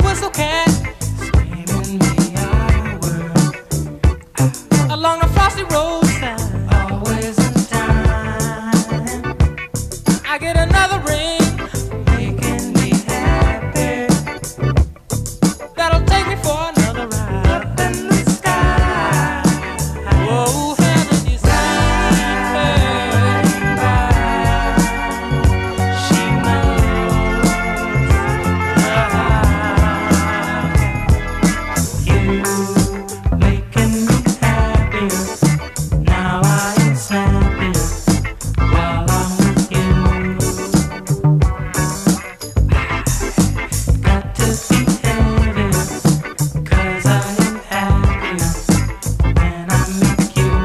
whistle cat screaming me hour along the frosty roadside, always in time. I get another ring making me happy. That'll take me for another ride up in the sky. Whoa, heaven is she knows you making me happy. Now I am snappy while I'm with you. Got to be heavy 'cause I am happy when I'm with you.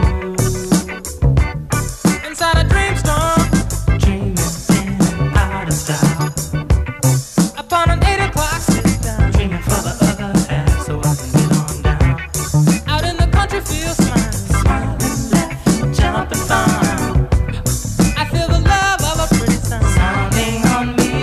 Inside a dream storm, dreaming in out of style. Upon an 8 o'clock sit down, dreaming for the other half so I can get on down. Out in the country field, smiling, smiling, laughing, jumping fun. I feel the love of a pretty sun sounding on me.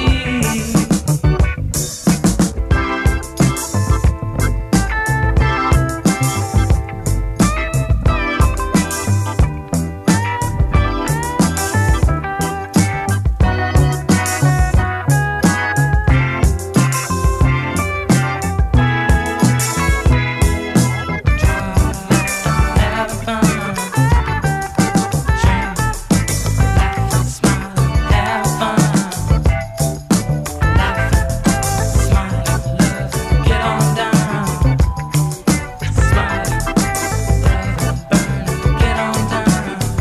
Having fun, dreaming, laughing, smiling, having fun. Laughing, smiling, love, get on down. Smiling, love, burning, get on down.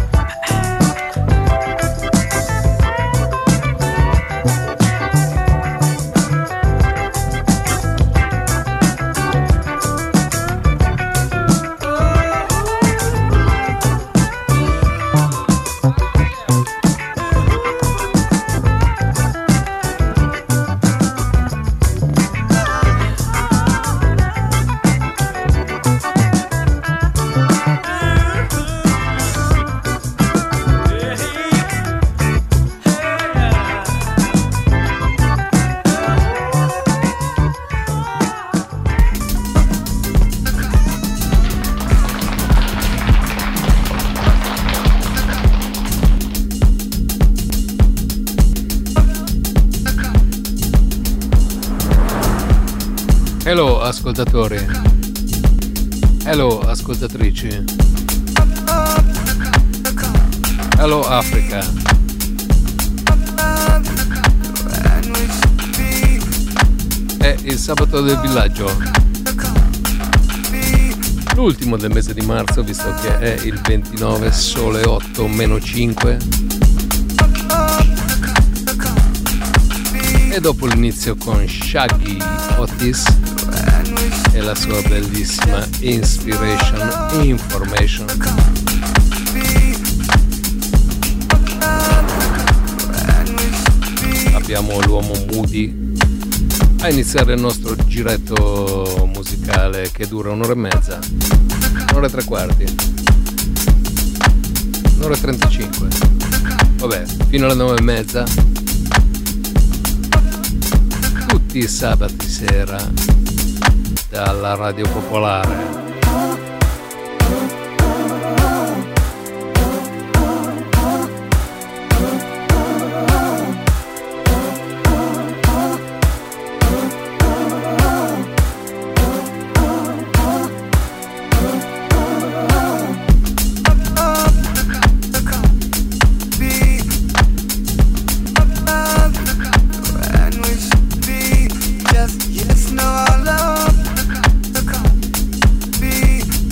Hello ascoltatori, hello ascoltatrici, hello Africa. È il sabato del villaggio, l'ultimo del mese di marzo, visto che è il 29, sole 8 meno 5. E dopo l'inizio con Shaggy Otis e la sua bellissima Inspiration Information. Abbiamo l'uomo Moody a iniziare il nostro giretto musicale che dura un'ora e mezza, un'ora e tre quarti, un'ora e 35, vabbè, fino alle 9 e mezza, tutti i sabati sera dalla Radio Popolare. Yes, no, I love the coffee.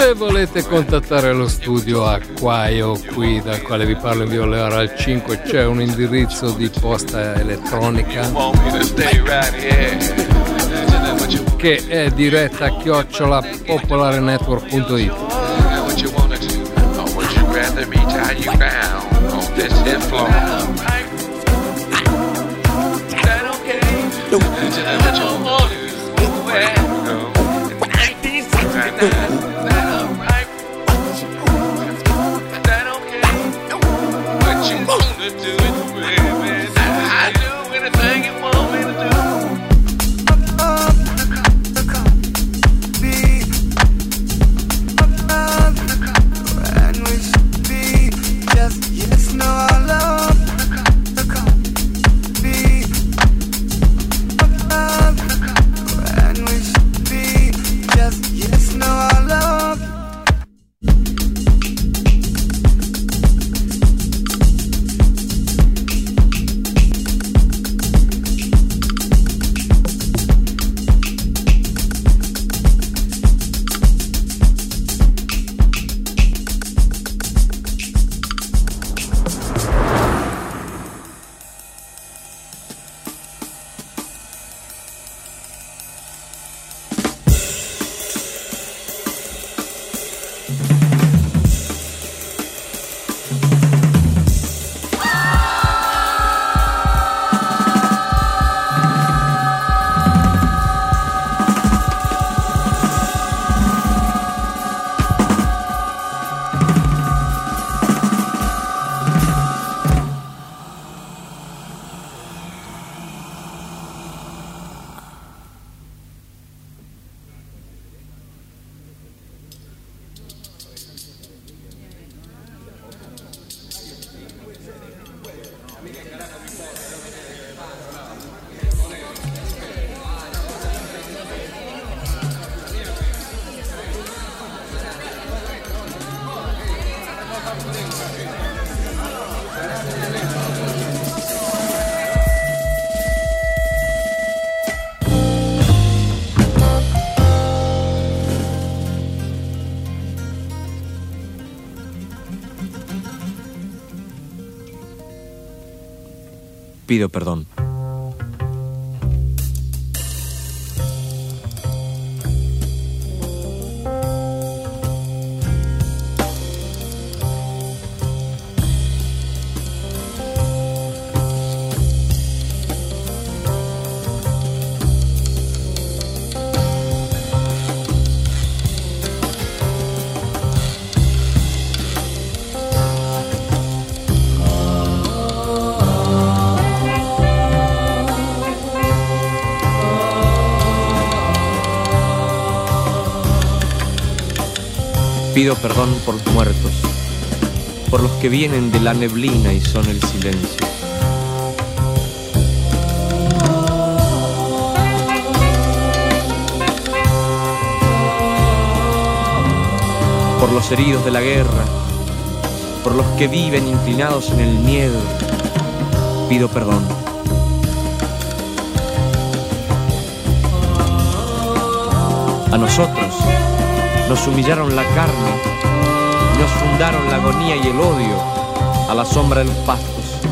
Se volete contattare lo studio Acquaio, qui dal quale vi parlo in via Leora al 5, c'è un indirizzo di posta elettronica che è diretta @popolarenetwork.it. Pido perdón. Pido perdón por los muertos, por los que vienen de la neblina y son el silencio. Por los heridos de la guerra, por los que viven inclinados en el miedo, pido perdón. A nosotros nos humillaron la carne, nos fundaron la agonía y el odio a la sombra de los pastos.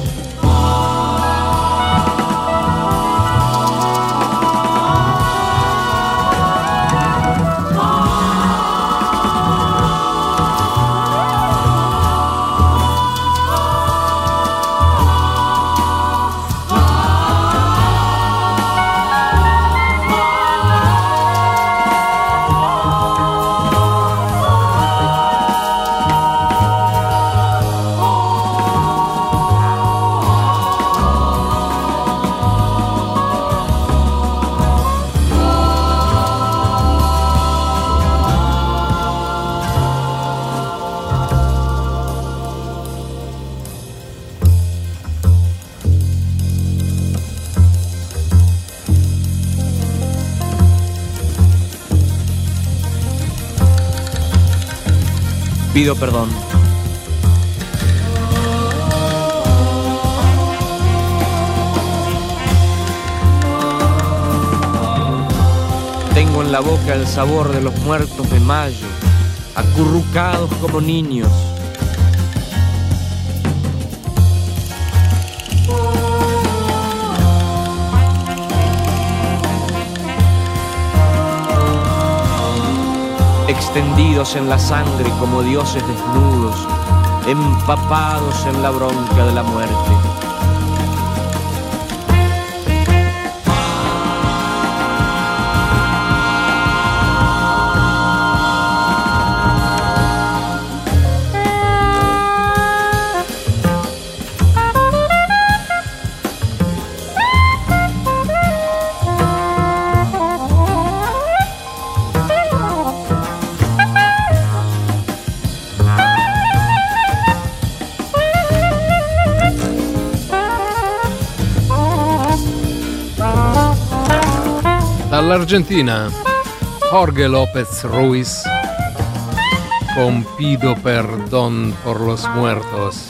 Pido perdón. Tengo en la boca el sabor de los muertos de mayo acurrucados como niños. Extendidos en la sangre como dioses desnudos, empapados en la bronca de la muerte. Dall'Argentina, Jorge López Ruiz con Pido Perdón por los Muertos.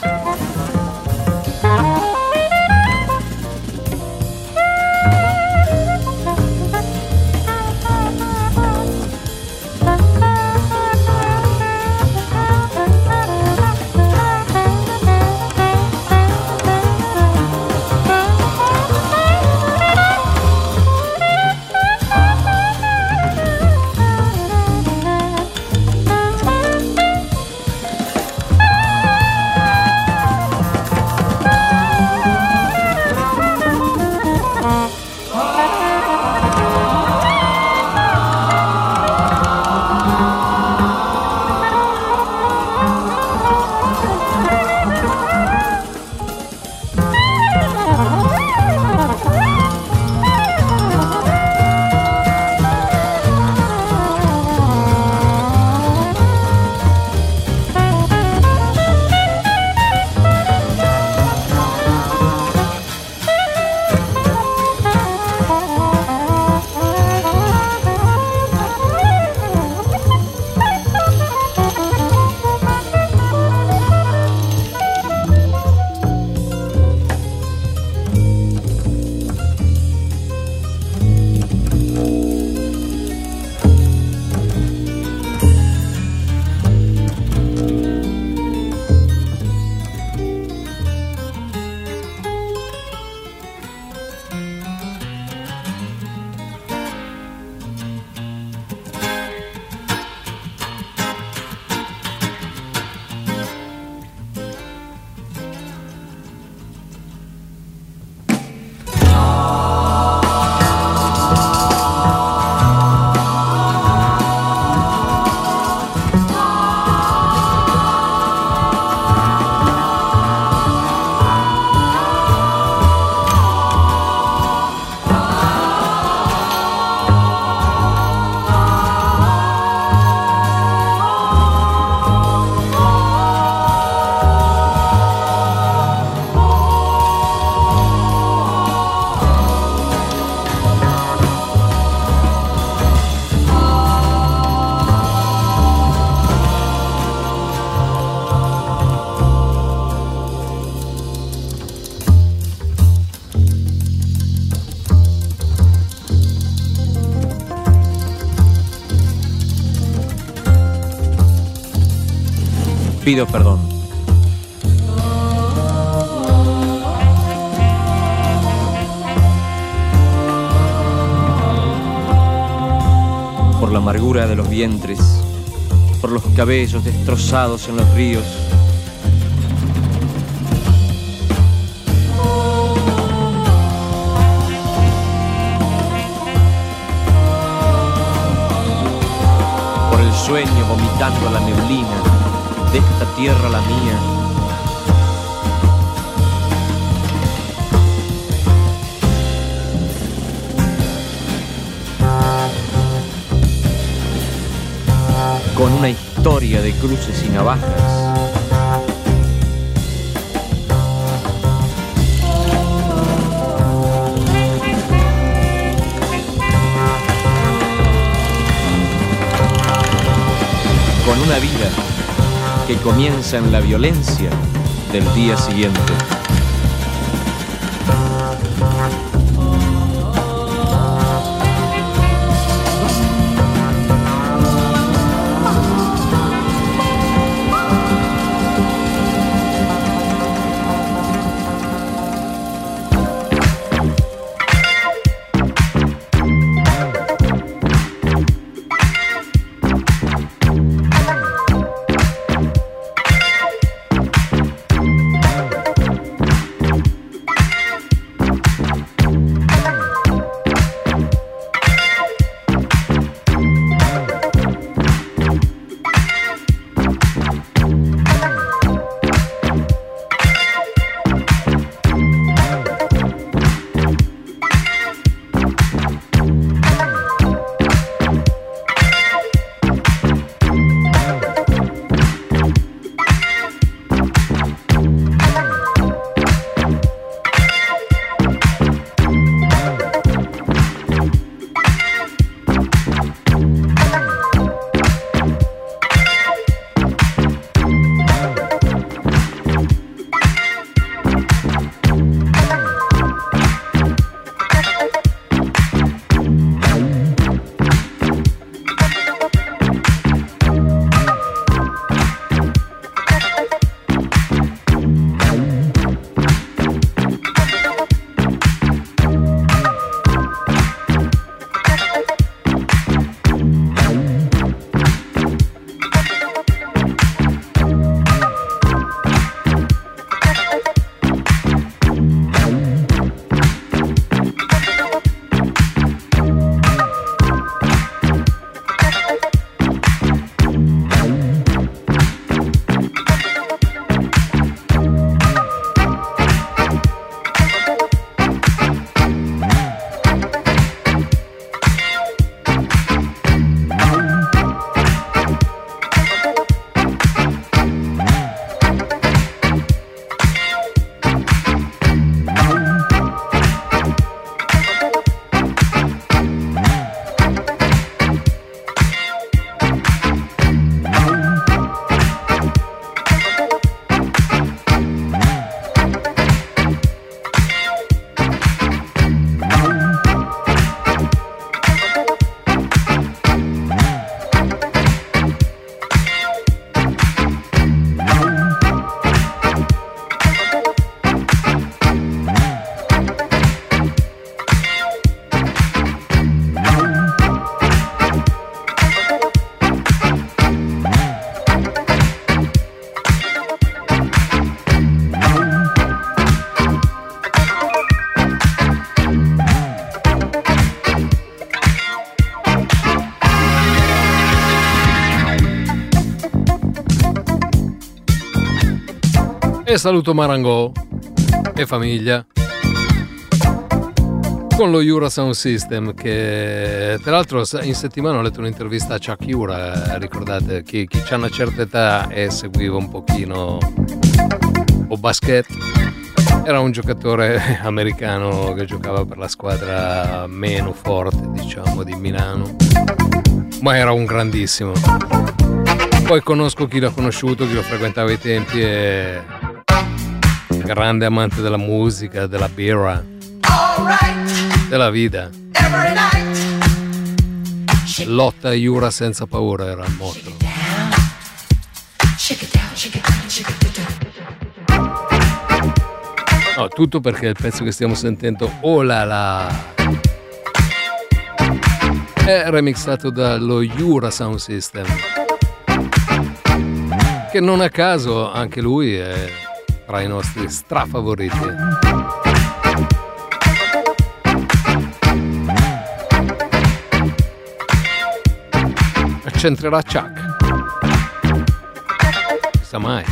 Pido perdón. Por la amargura de los vientres, por los cabellos destrozados en los ríos. Por el sueño vomitando la neblina de esta tierra la mía. Con una historia de cruces y navajas. Con una vida que comienza en la violencia del día siguiente. E saluto Marangò e famiglia con lo Jura Sound System, che tra l'altro in settimana ho letto un'intervista a Chuck Jura. Ricordate, chi ha una certa età e seguiva un pochino o basket, era un giocatore americano che giocava per la squadra meno forte, diciamo, di Milano, ma era un grandissimo. Poi conosco chi l'ha conosciuto, chi lo frequentava ai tempi, e grande amante della musica, della birra, della vita. Lotta Jura senza paura era il motto. No, tutto perché il pezzo che stiamo sentendo, oh la la, è remixato dallo Jura Sound System, che non a caso anche lui è tra i nostri strafavoriti. Accentrerà Chuck, chissà mai.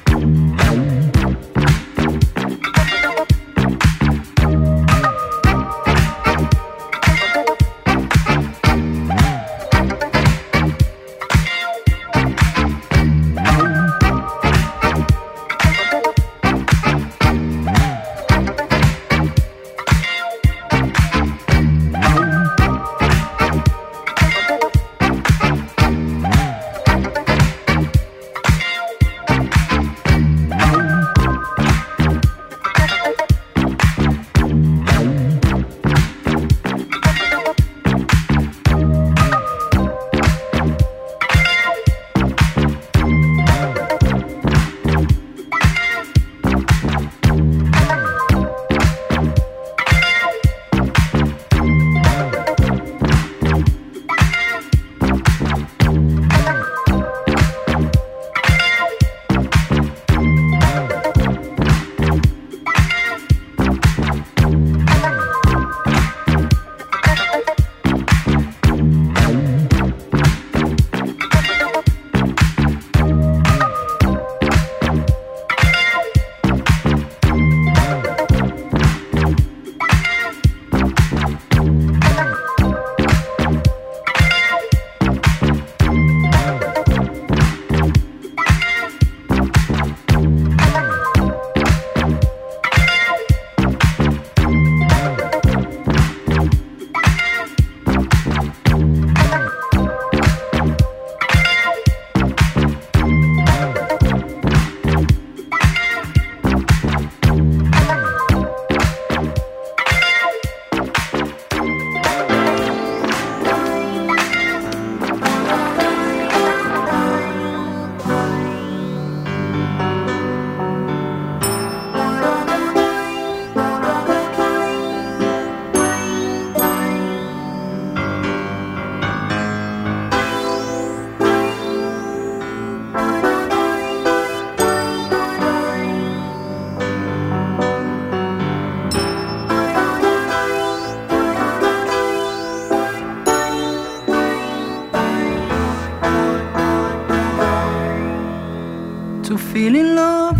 Feel in love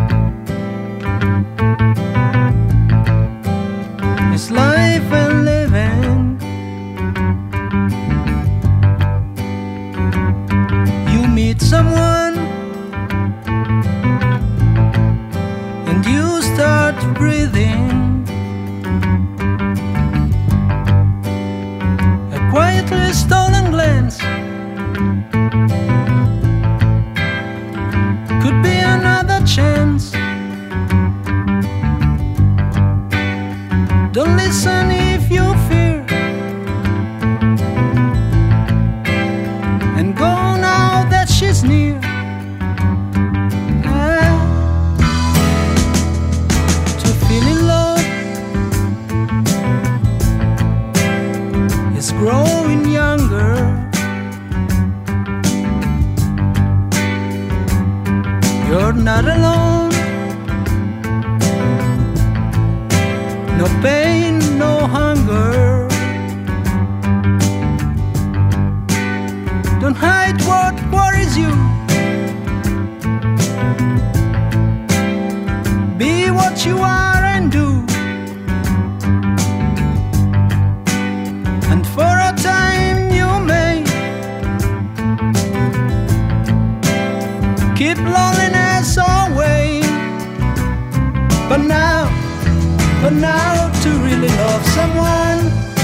is life and living. You meet someone and you start breathing. A quietly stolen glance could be another chance. Don't listen if you fear, and go now that she's near. To feel in love is growing younger. You're not alone. No pain, no hunger. Don't hide what worries you. what you are and do. And for a time you may keep loneliness away. But now to really love someone,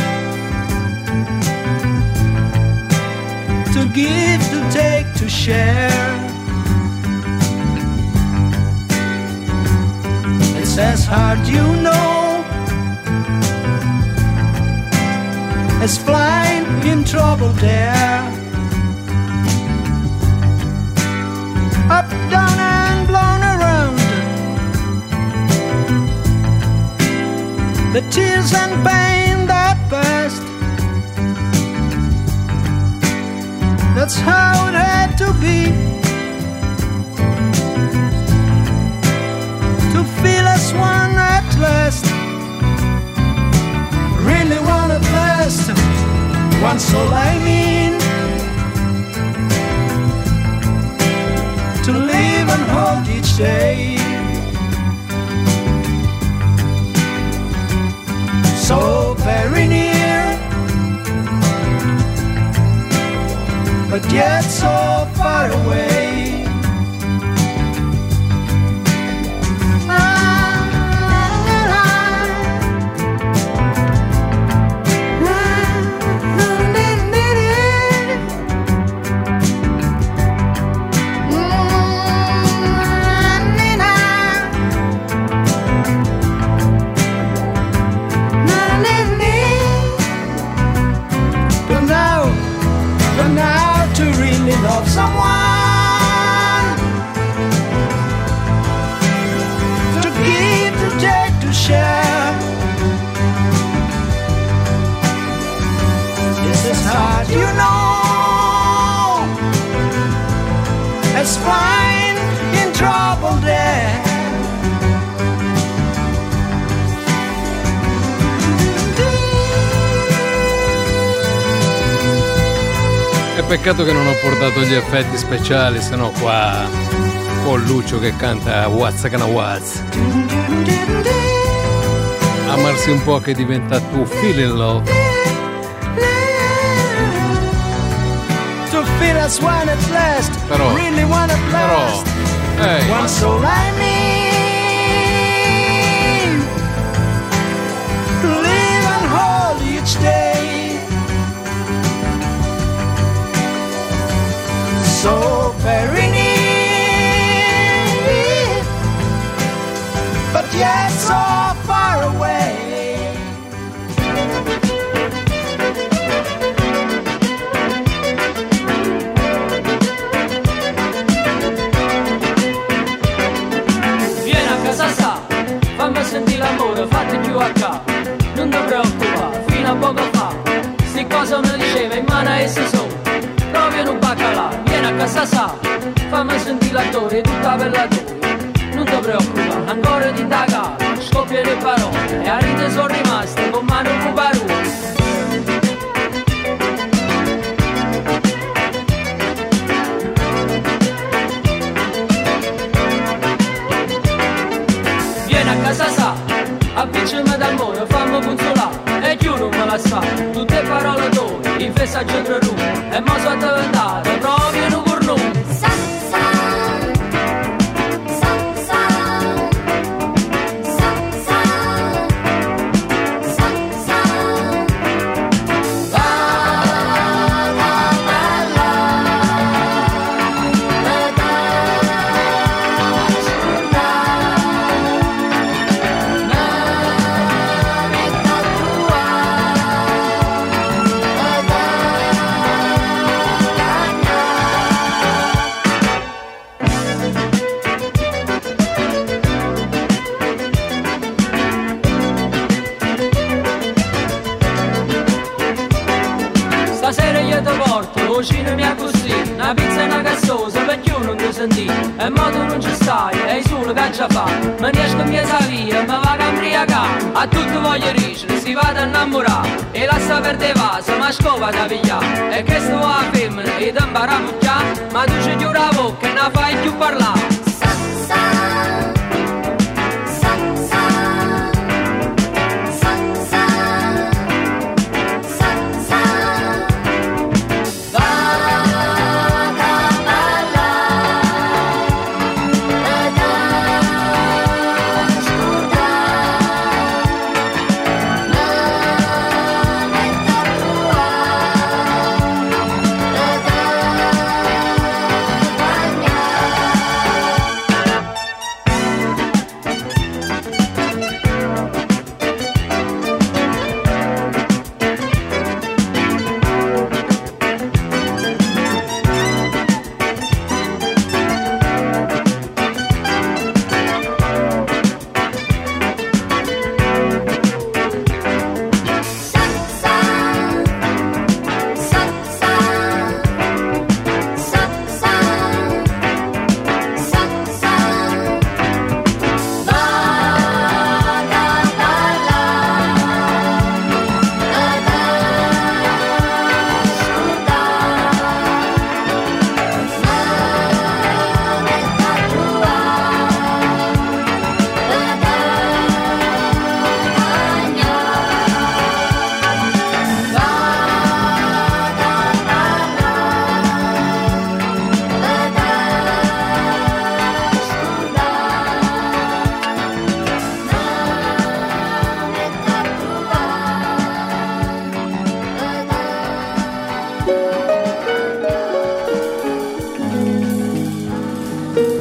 to give, to take, to share, it's as hard, you know, as flying in troubled air. Up, down and blown around, the tears and pain that passed, that's how it had to be. To feel as one at last, really one at last, one soul I mean, to live and hold each day. So very near, but yet so far away. Love someone, to give, to take, to share, it's as hard, you know, as flying in troubled air. Peccato che non ho portato gli effetti speciali, sennò qua con Lucio che canta What's Gonna What's. Amarsi un po' che diventa tu feel in love. To feel as one at last, però, really one at last, one soul I mean, live and hold each day. So very near, but yet so far away. Vieni a casa sa, fammi sentire l'amore, fatti più a capo. Non ti preoccupare, fino a poco fa, sti cose mi diceva in mano a esse sono. Proprio in un baccalà, vieni a casa sa, fammi sentire l'attore, tutta bella tua. Non ti preoccupare, ancora ti indagare, scoppia le parole, e a ride sono rimaste con mano un parole. Vieni a casa sa, avvicinami dal mondo, fammi consolare, e più non me la sa, tutte parole tue. In festa c'entra tu, e mo' sono diventato proprio un cornuto. Sa, sa, sa, sa, sa, sa, sa, sa. La, la, la, la, la, la, Stasera io ti porto, cucina mia così, una pizza e una gassosa, perché io non ti senti, e mo' tu non ci stai, e solo che già fa, me ne esco in piazza via, me vado a imbriacare, a tutto voglio ricere, si vado a innamorare, e lascia perdere vaso, ma scopa da pigliare, e che sto a femmina, e ti impara a pucciare, ma tu ci chiudi la bocca e non fai più parlare. sa, sa, sa, sa.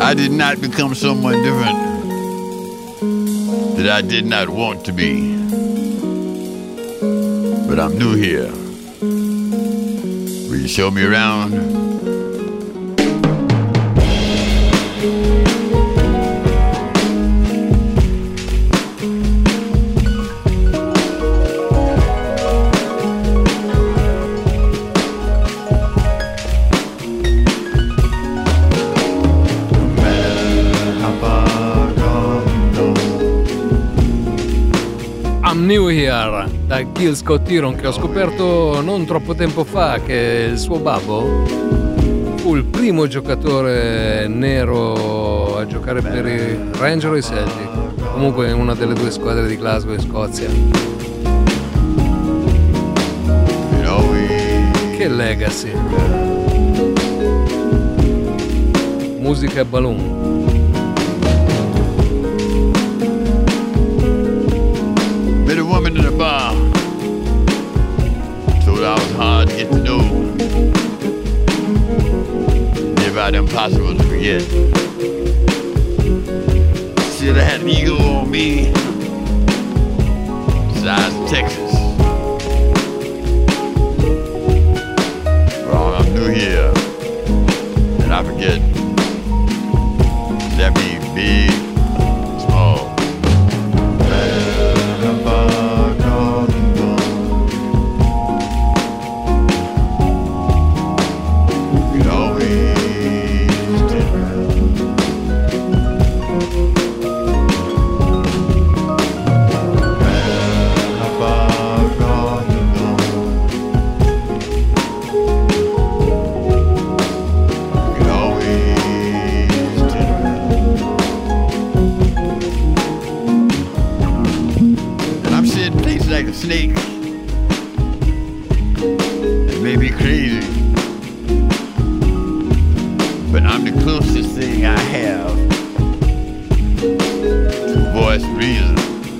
I did not become someone different that I did not want to be. But I'm new here. Will you show me around? I'm New Here da Gil Scott-Heron, che ho scoperto non troppo tempo fa che il suo babbo fu il primo giocatore nero a giocare per i Rangers o i Celtic, comunque in una delle due squadre di Glasgow in Scozia. Che legacy. Musica e balloon. Met a woman in a bar. Told her I was hard to get to know. Never out impossible to forget. Said I had an ego on me. Size of Texas. Wrong, I'm new here. And I forget. That means big, small. Like a snake. It may be crazy, but I'm the closest thing I have to voice reason.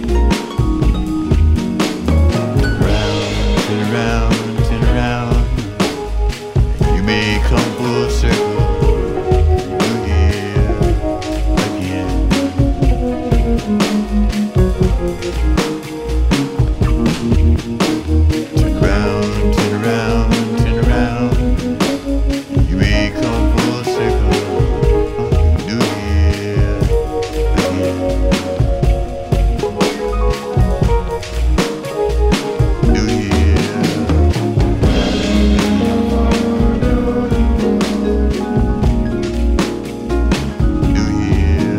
Turn around, turn around. You may come full circle. You're here again. Turn around, turn around. You may come full circle. New year again. New year. New year.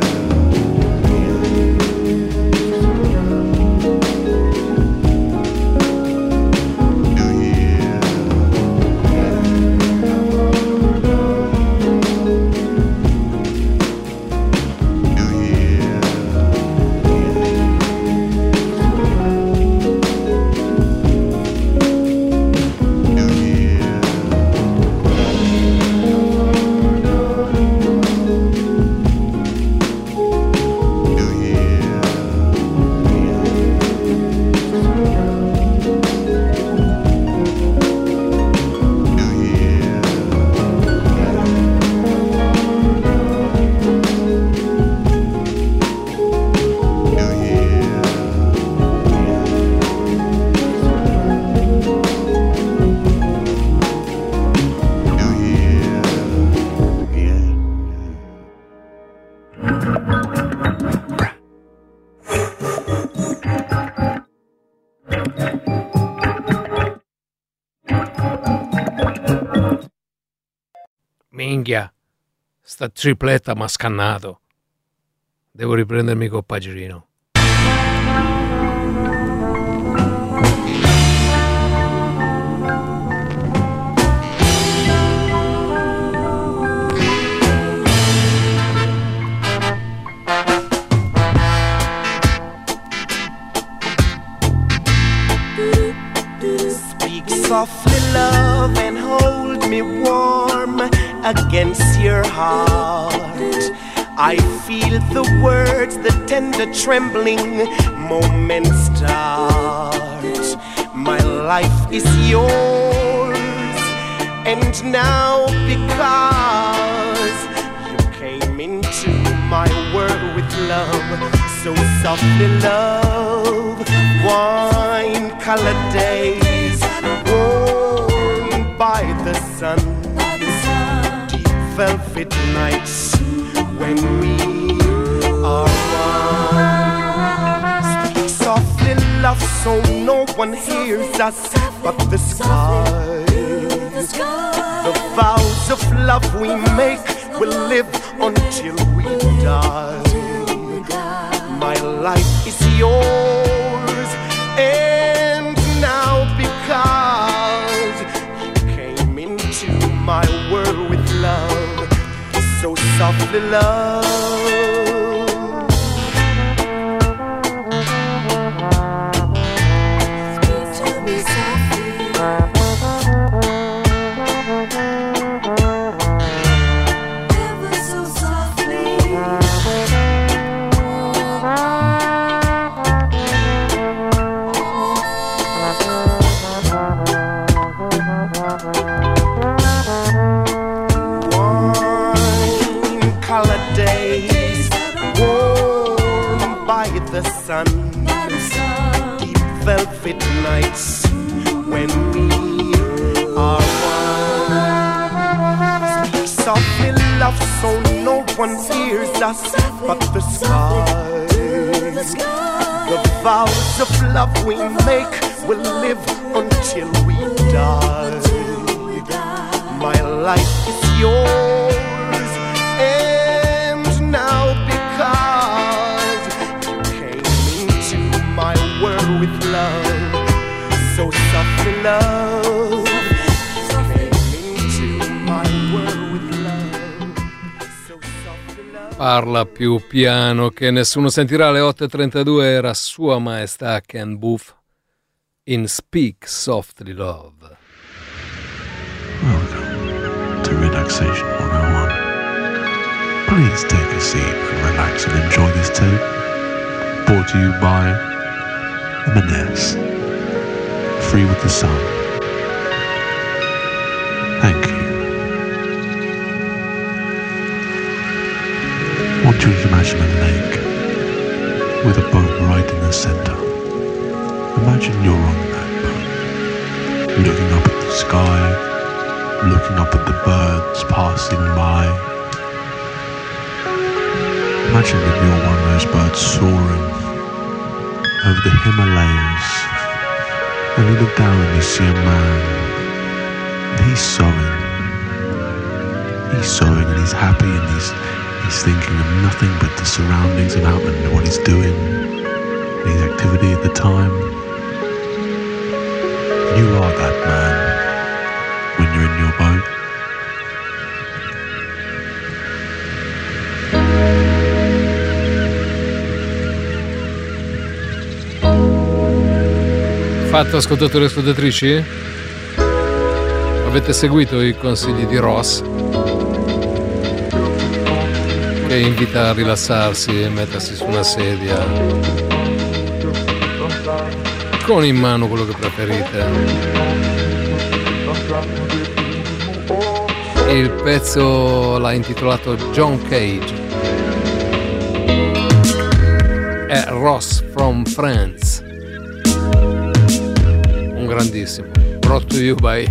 Minchia, sta tripletta m'ha scannato. Devo riprendermi col Pagirino. Speak softly, love, and hold me warm against your heart. I feel the words, the tender trembling moments start. My life is yours, and now because you came into softly love, wine-colored days, warmed by the sun, deep velvet nights when we are one. Speak softly, love, so no one hears us but the sky. The vows of love we make will live until we die. My life is yours, and now because you came into my world with love, so softly love. Speak to me softly, ever so softly. Wine-colored days, warmed by the sun, deep velvet nights when we are one. Speak softly, love, so no one hears us but the sky. The vows of love we make will live until we die. My life is yours, and now because you came into my world with love, so softly love. You came into my world with love, so softly love. Parla più piano che nessuno sentirà. Alle 8.32 era Sua Maestà Ken Boothe in Speak Softly Love. Welcome to Relaxation 101. Please take a seat and relax and enjoy this tape. Brought to you by M&S. Free with the sun. Thank you. I want you to imagine a lake with a boat right in the center. Imagine you're on that boat, looking up at the sky, looking up at the birds passing by. Imagine that you're one of those birds soaring over the Himalayas, and you look down and you see a man, and he's sewing and he's happy, and he's thinking of nothing but the surroundings about him and what he's doing, and his activity at the time. You are that man when you're in your boat. Fatto, ascoltatori e ascoltatrici? Avete seguito i consigli di Ross, che invita a rilassarsi e mettersi su una sedia con in mano quello che preferite. Il pezzo l'ha intitolato John Cage. È Ross from France, un grandissimo, brought to you by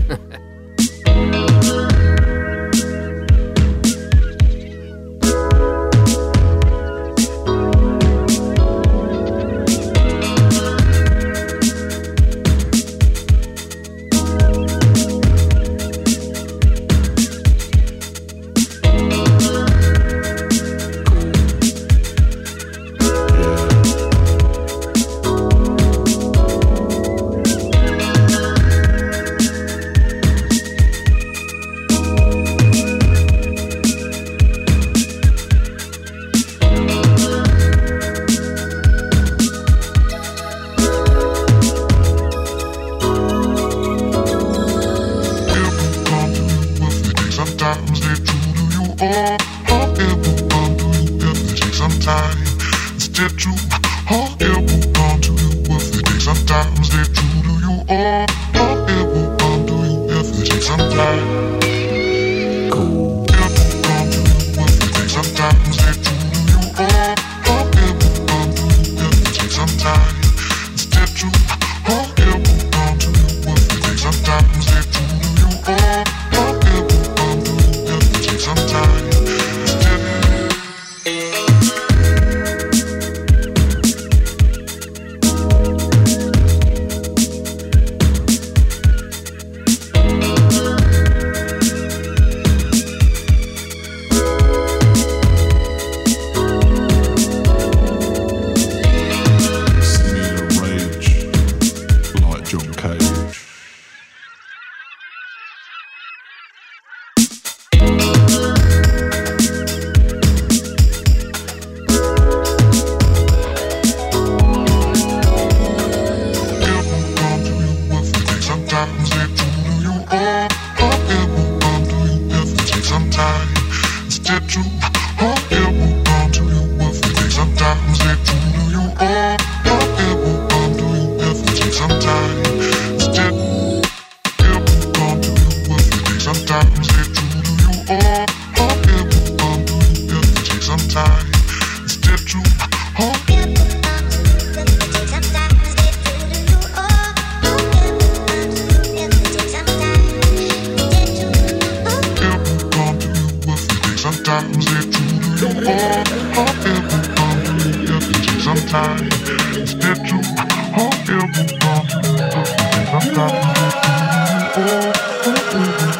dead true. Oh, it will come to you if it takes some time. Is it true to you? Oh, it will come to you if it takes some time. It's dead. It will come to you if it takes some time. Is it true to you? Oh, it will come to you if it takes some time. It's dead true. Oh, it will come to you if it takes some time. Is it true to you? Oh, it will come to you if it takes some time. It's dead true. It will come to you if it takes some time. Is it true to you? Oh, it will come to you if it takes some time. It's dead true. Oh, it will come to you if it takes some time. Oh, it will come to you if it takes some time.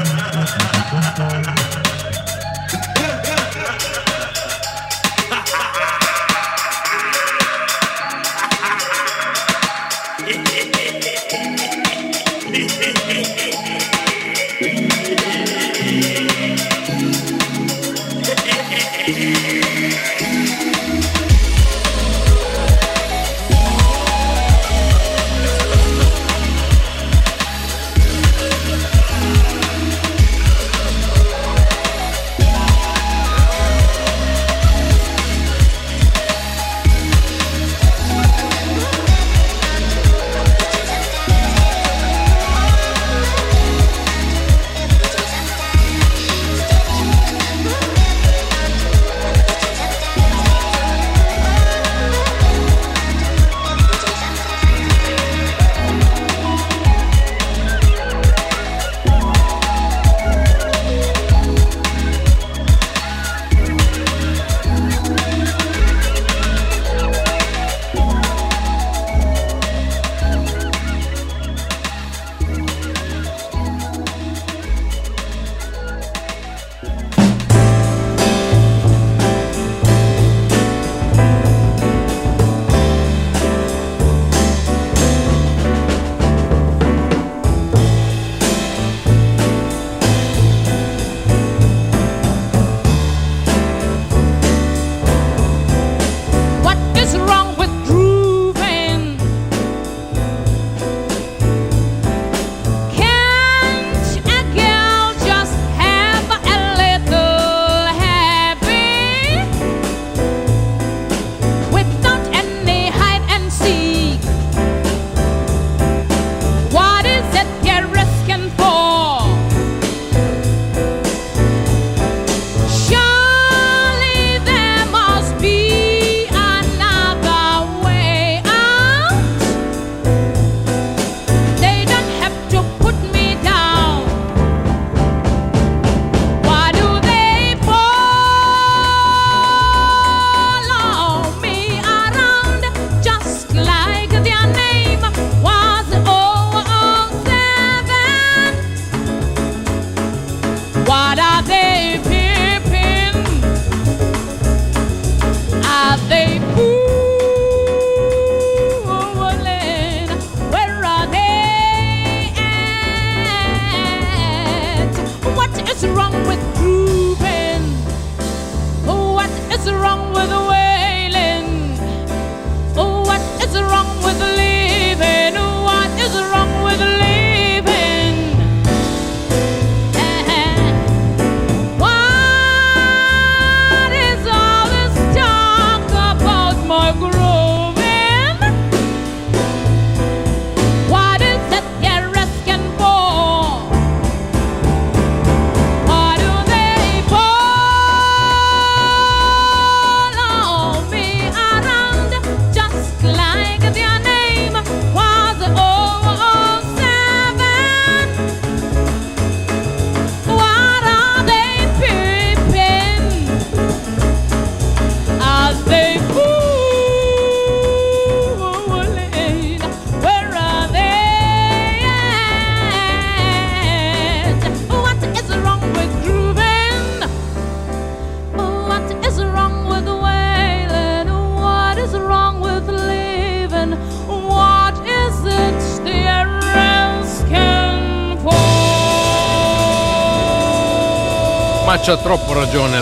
Ma c'ha troppo ragione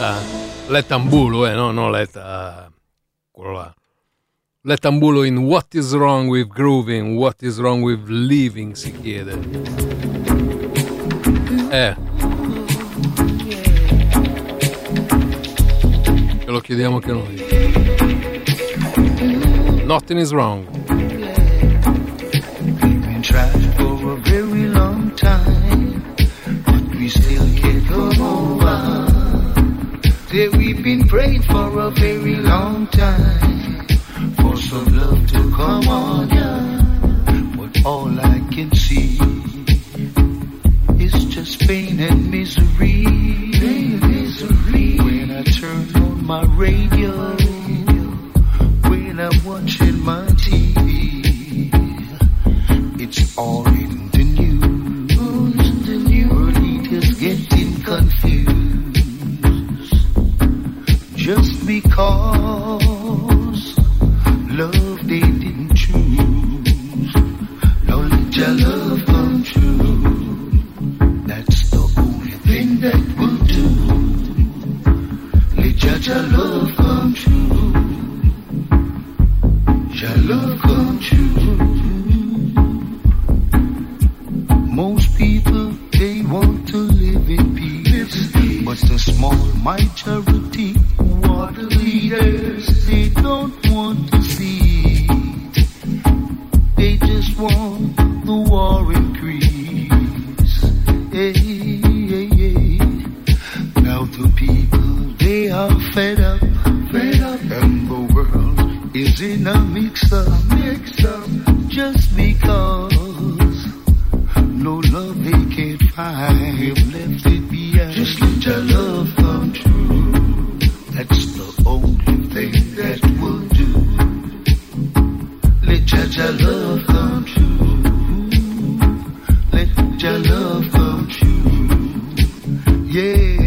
Letta Mbulu, no Letta, quello là. Letta Mbulu in What is wrong with grooving, what is wrong with living, si chiede. lo chiediamo anche noi. Nothing is wrong. We've been trying for a very long time, but we still can't come over. Say we've been praying for a very long time, for some love to come on, yeah. But all I can see is just pain and misery. Pain and misery. When I turn on my radio, when I'm watching my TV, it's all in the news. World leaders getting confused just because love they didn't choose. Now let your love come true. That's the only thing that will do. Let your love come true. Your love come true. Most people, they want to live in peace, but the small majority, what the leaders, they don't want to see. They just want the war increase. Hey, hey, hey. Now the people, they are fed up, and the world is in a mix-up, just because no love they can't find. They've left it behind. Just let your love come true. That's the only thing that will do. Let your love come true. Let your love come true. Yeah.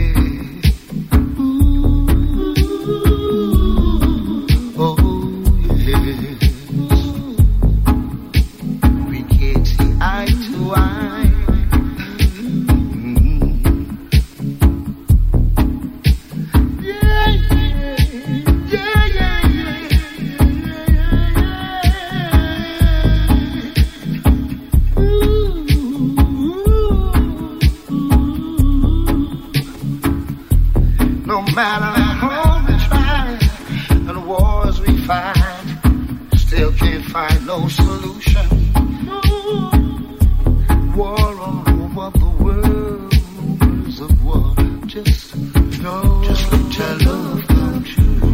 Ooh. Oh yeah. We can't see eye to eye. No matter how we try and the wars we fight, still can't find no solution. War all over the world, rumors of war. Just let your love come true.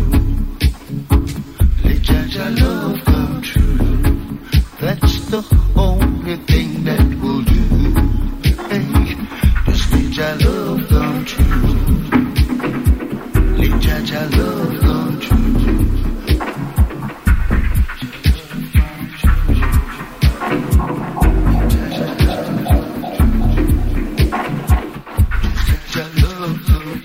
Let your love come true. That's the only thing that will do. Hey, just let your love come true. Let your love come true. Your love come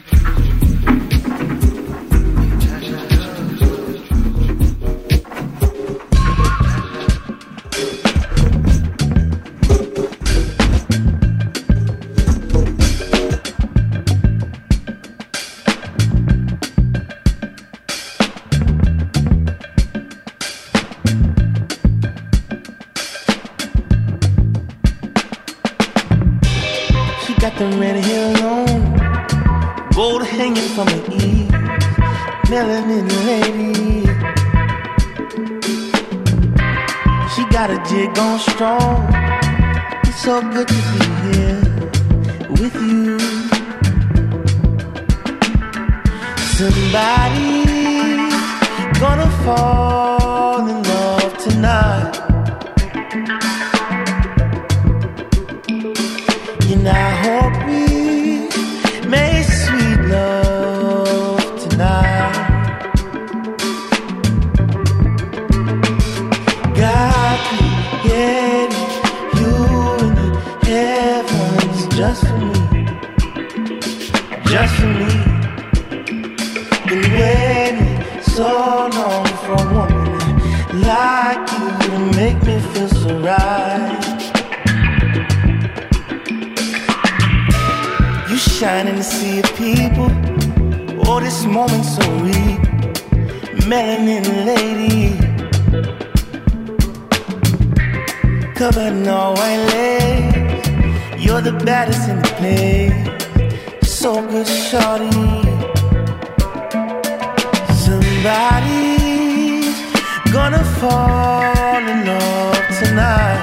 The red hair long, gold hanging from her ears, melanin lady. She got a jig on strong. It's so good to be here with you. Somebody gonna fall in love tonight. And I hope we make sweet love tonight. God created you in the heavens just for me, just for me. Been waiting so long for a woman like you to make me feel so right. Shine in the sea of people. Oh, this moment so weak. Melanin lady, covered in all white lace. You're the baddest in the place. So good, shorty. Somebody's gonna fall in love tonight.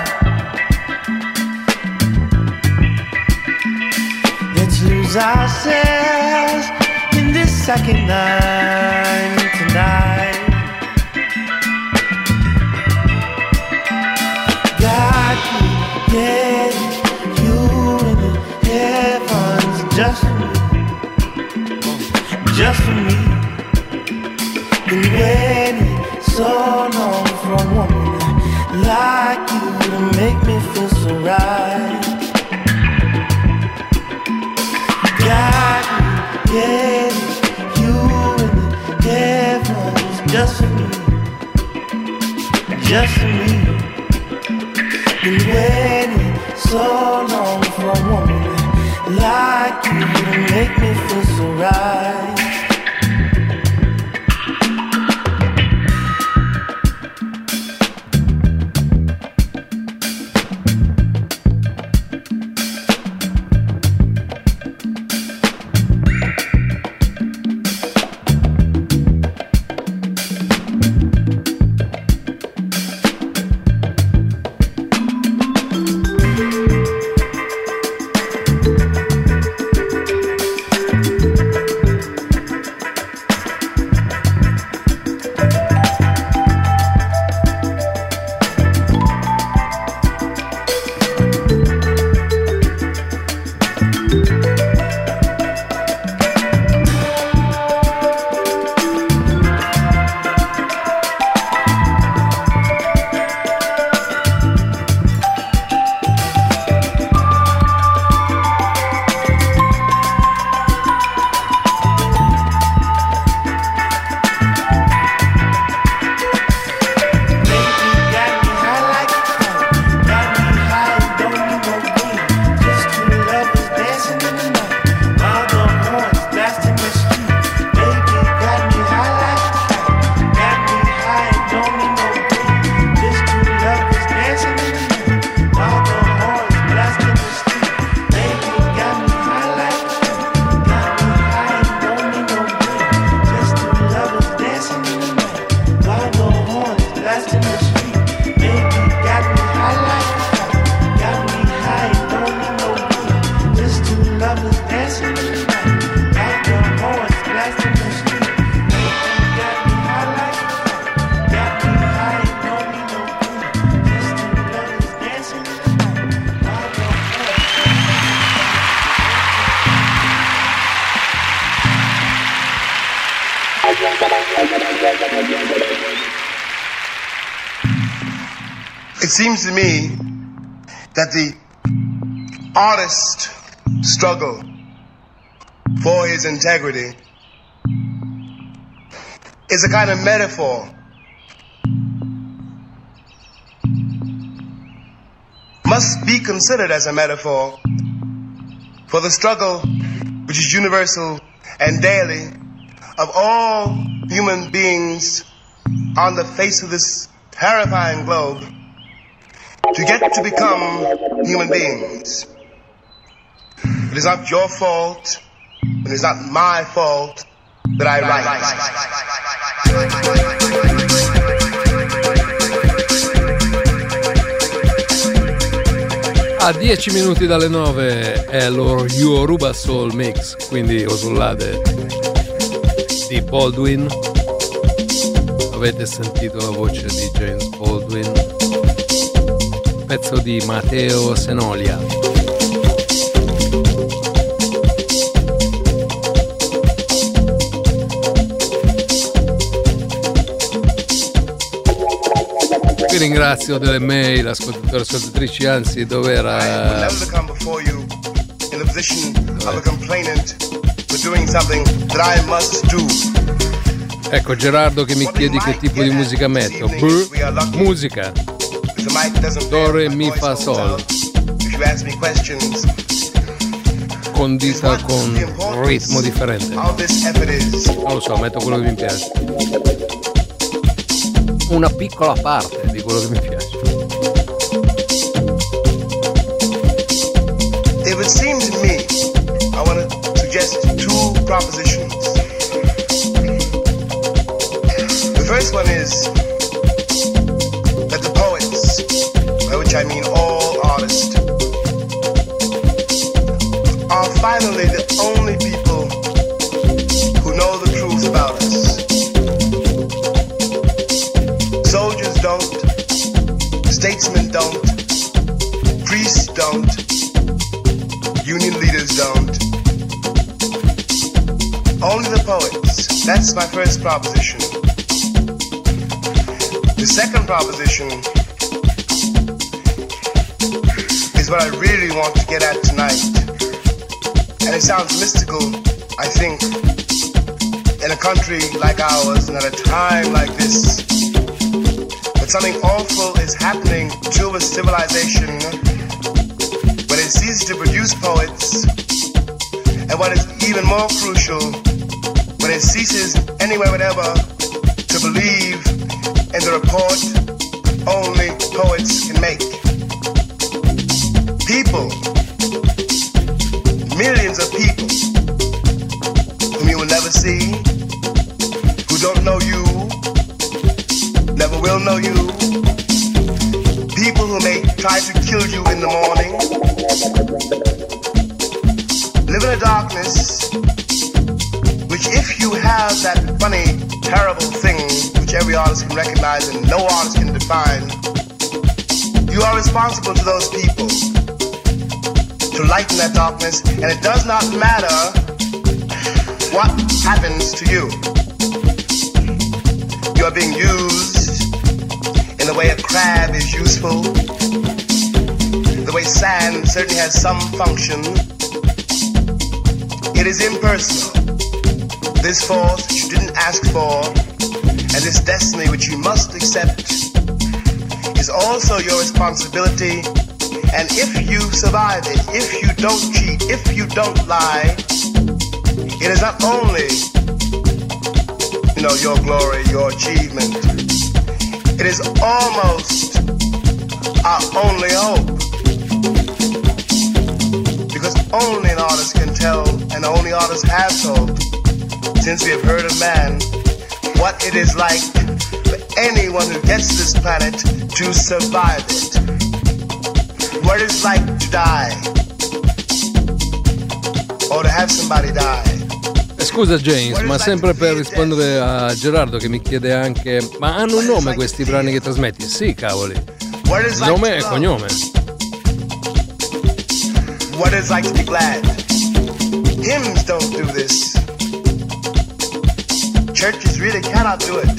Let's lose ourselves in this second line tonight. God created you in the heavens just for me, just for me. Been waiting so long for a woman like you to make me feel so right. God created you in the heavens just for me, just for me. Been waiting so long for a woman like you to make me feel so right. It seems to me that the artist's struggle for his integrity is a kind of metaphor. Must be considered as a metaphor for the struggle which is universal and daily of all human beings on the face of this terrifying globe to get to become human beings. It is not your fault, and it is not my fault that I write. A 10 minuti dalle 9 è lo Yoruba Soul Mix, quindi Osullade di Baldwin. Avete sentito la voce di James Baldwin, pezzo di Matteo Senolia. Vi ringrazio delle mail, ascoltatori e ascoltatrici, anzi dov'era? Ecco Gerardo che mi chiedi che tipo di musica metto. Musica Do, Re, Mi, Fa, Sol, condita con ritmo differente. Non lo so, metto quello che mi piace, una piccola parte di quello che mi piace. It would seem to me, I want to suggest two propositions. first one is that the poets, by which I mean all artists, are finally the only people who know the truth about us. Soldiers don't, statesmen don't, priests don't, union leaders don't. Only the poets. That's my first proposition. The second proposition is what I really want to get at tonight. And it sounds mystical, I think, in a country like ours and at a time like this. But something awful is happening to a civilization when it ceases to produce poets. And what is even more crucial, when it ceases anywhere whatever to believe in the report only poets can make. People, millions of people, whom you will never see, who don't know you, never will know you, people who may try to kill you in the morning, live in a darkness which, if you have that funny, terrible thing which every artist can recognize and no artist can define, you are responsible to those people to lighten that darkness, and it does not matter what happens to you. You are being used in the way a crab is useful, the way sand certainly has some function. It is impersonal. This force which you didn't ask for, and this destiny which you must accept, is also your responsibility. And if you survive it, if you don't cheat, if you don't lie, it is not only, your glory, your achievement. It is almost our only hope. Because only an artist can tell, and only artists have told, since we have heard of man, what it is like for anyone who gets to this planet to survive it. What it's like to die, or to have somebody die. Scusa James, ma sempre per rispondere a Gerardo che mi chiede anche: ma hanno un nome questi brani che trasmetti? Sì, cavoli. Nome e cognome. What it's like to be glad. Hymns don't do this. Churches really cannot do it.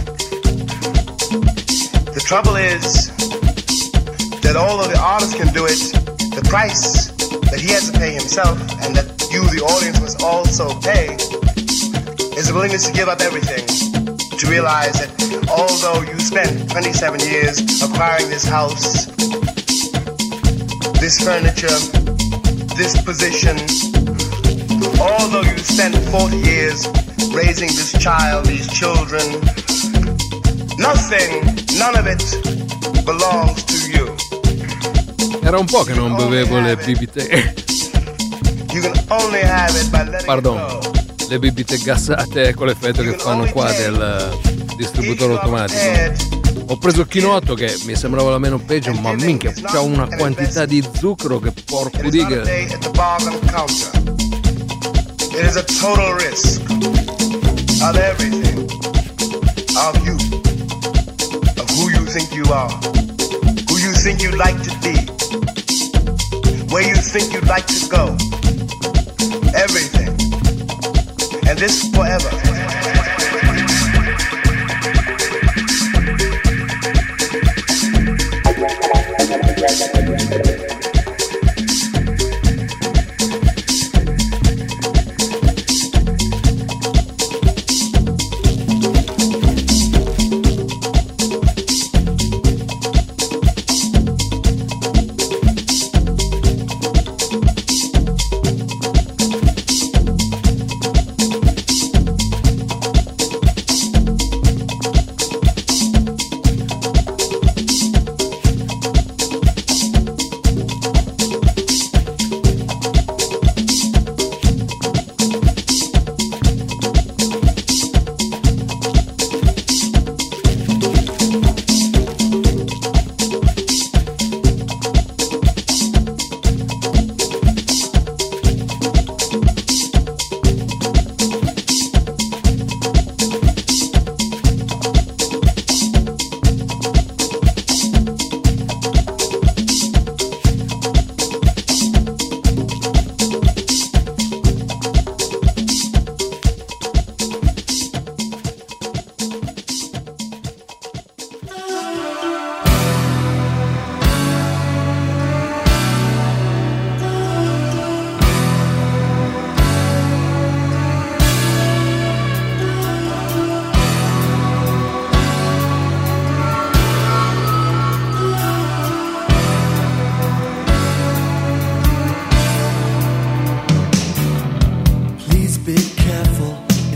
The trouble is that although the artist can do it, the price that he has to pay himself, and that you, the audience, must also pay, is the willingness to give up everything, to realize that although you spent 27 years acquiring this house, this furniture, this position, although you spent 40 years raising this child, these children, nothing, none of it belongs to you. Era un po' che non bevevo le bibite. Pardon, le bibite gassate con l'effetto che fanno qua del distributore automatico. Ho preso il chinotto che mi sembrava la meno peggio, ma minchia, c'ha una quantità di zucchero che porco diga. It is a total risk of everything, of you, of who you think you are, who you think you'd like to be, where you think you'd like to go, everything, and this forever.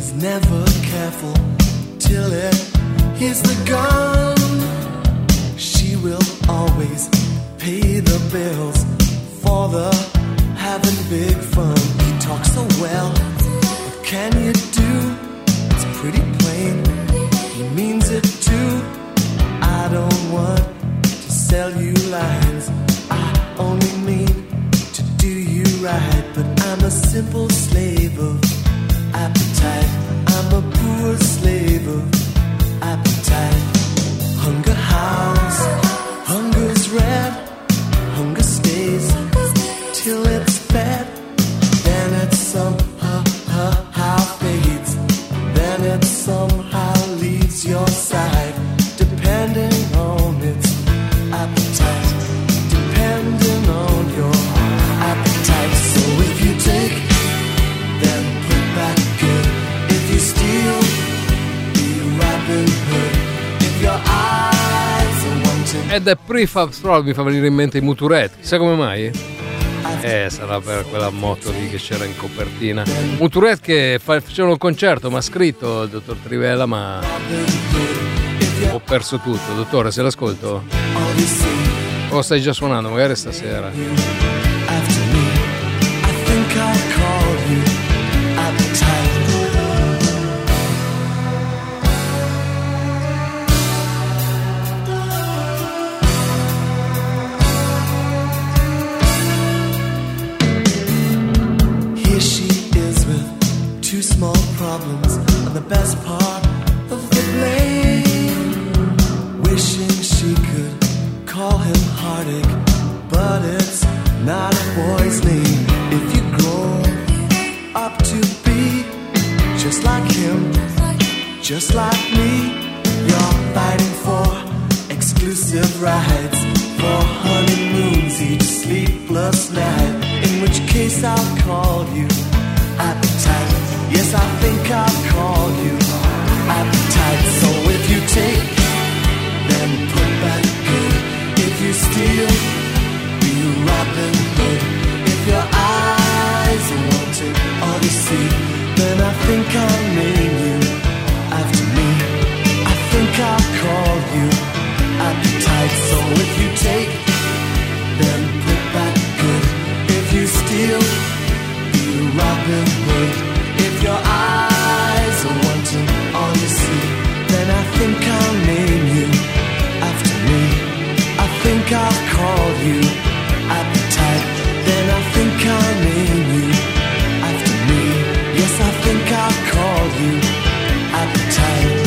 He's never careful till it hits the gun. She will always pay the bills for the having big fun. He talks so well, what can you do? It's pretty plain, he means it too. I don't want to sell you lines, I only mean to do you right. But I'm a simple slave of appetite, I'm a poor slave of appetite. Hunger howls, hunger's red, hunger stays till it's fed. Then it somehow fades, then it somehow leaves your side. Depending on its appetite, depending on your appetite. So if you take, then put back good. If you steal, be Robin Hood. If your eyes are wanting. Ed è Prefab Sprout, mi fa venire in mente i Muturetti, sai come mai? Sarà per quella moto lì che c'era in copertina. Muturetti che facevano un concerto, ma ha scritto il dottor Trivella, ma ho perso tutto. Dottore, se l'ascolto? O stai già suonando, magari stasera. Here she is with two small problems and the best part of the blame. Wishing she could call him heartache, but it's not a boy's name. If you grow up to be just like him, just like me, you're fighting for exclusive rights, for honeymoons each sleepless night. In which case I'll call you appetite. Yes, I think I'll call you appetite. So if you take, then put back good. If you steal, be Robin Hood. If your eyes are wanting all you see, then I think I'll name you after me. I think I'll call you appetite. So if you take, then put back good. If you steal, be Robin Hood. If your eyes are wanting all you see, then I think I'll name you after me. I think I'll call you appetite. Then I think I'll name you after me. Yes, I think I'll call you appetite.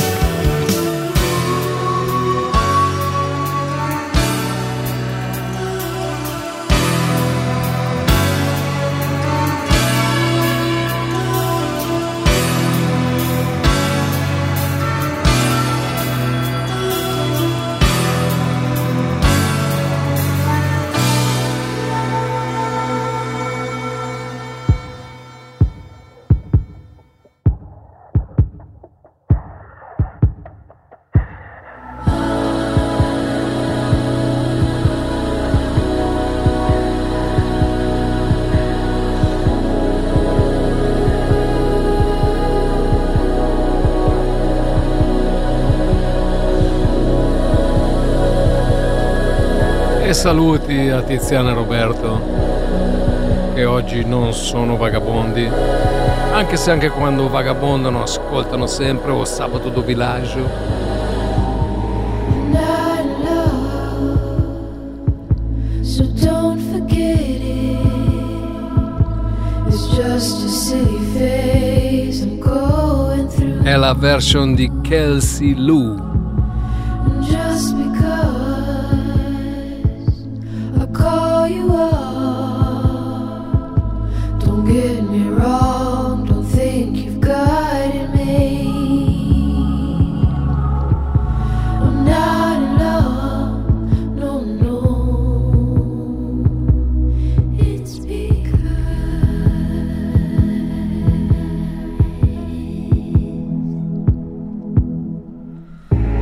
Saluti a Tiziana e Roberto, che oggi non sono vagabondi, anche se anche quando vagabondano ascoltano sempre o Sabato do Villaggio. So don't forget it. It's just a silly phase I'm going through. È la version di Kelsey Lou. Just because I call you up, don't get me wrong, don't think you've guided me. I'm not in love, no, no. It's because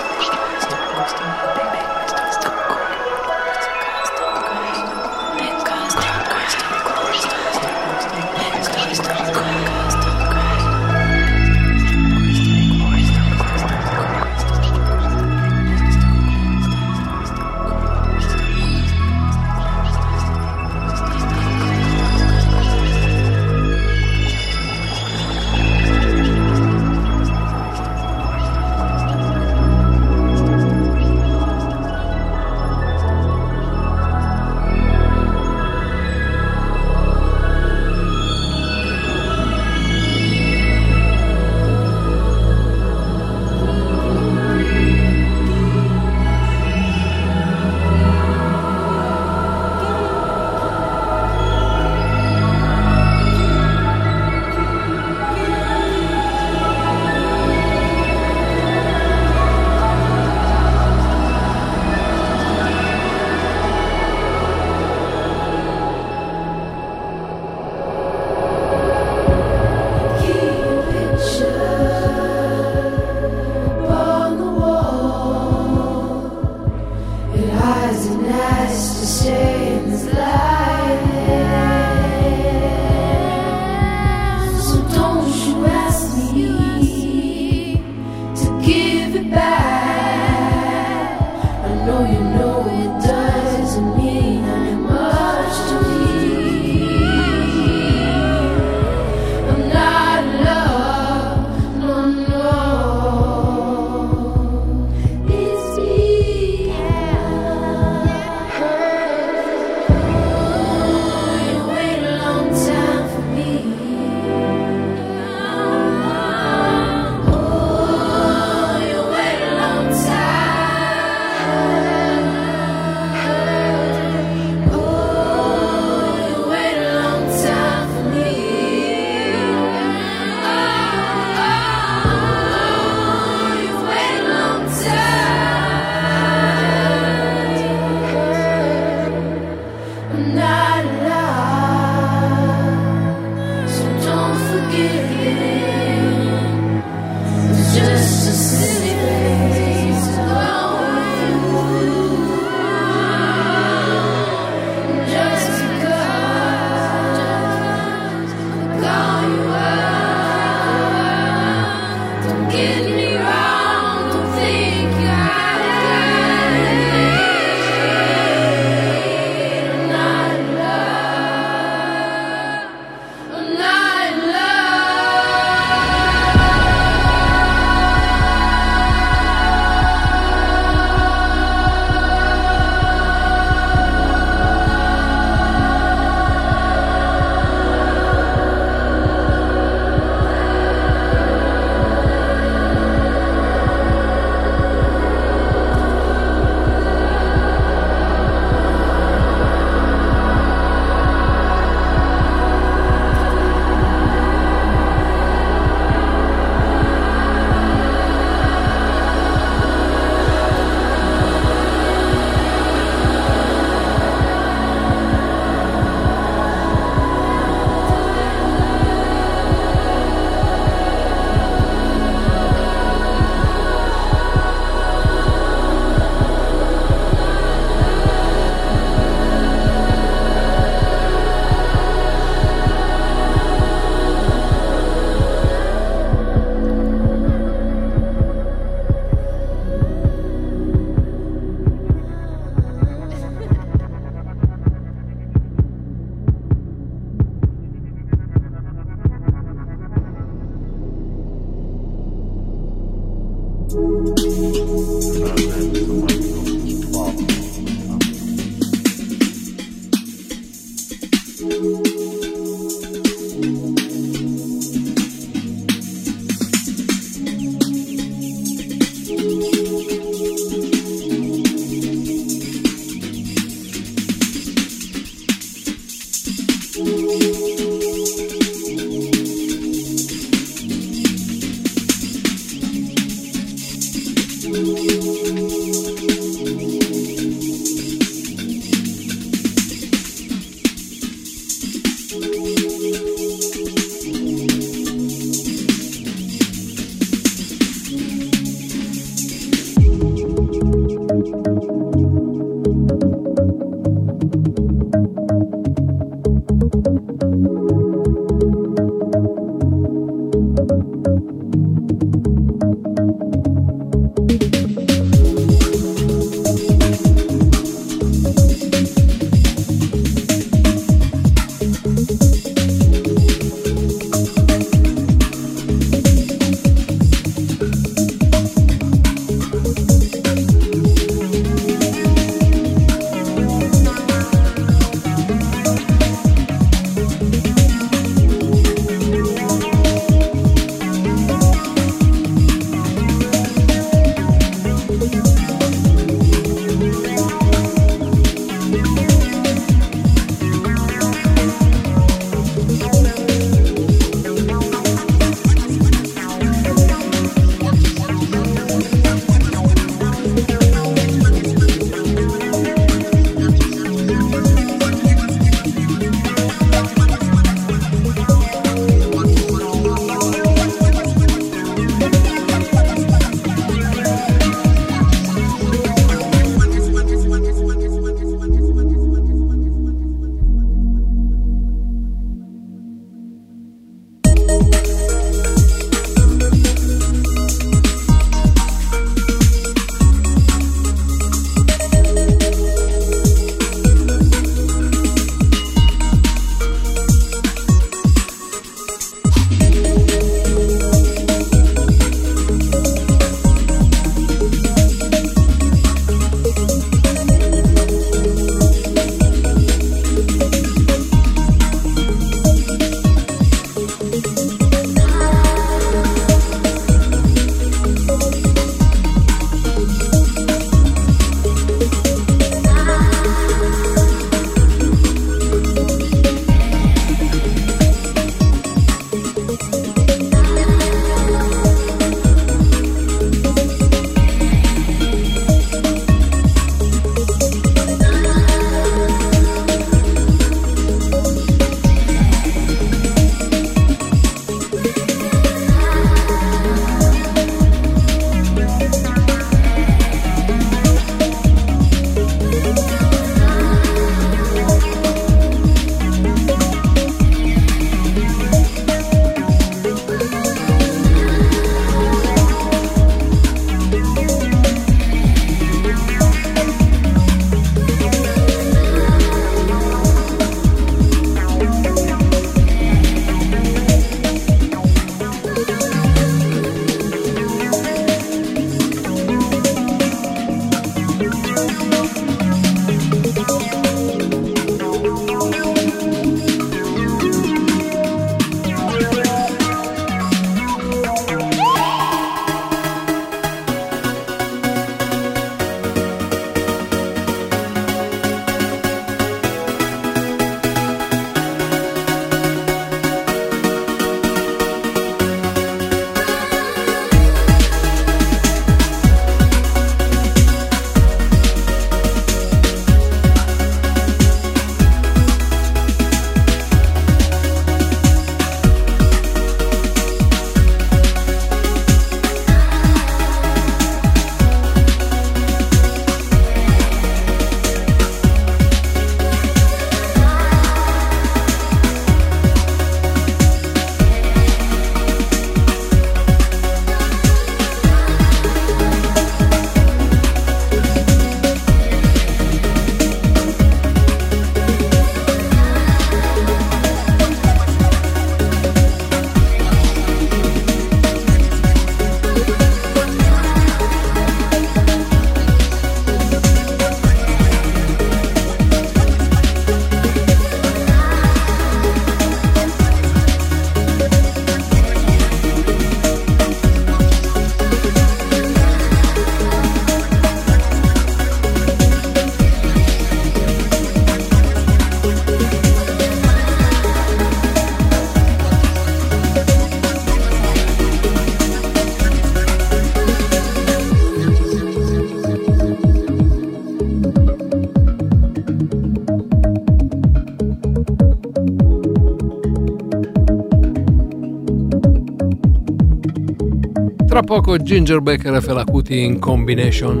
Tra poco Ginger Baker e Fela Kuti in combination.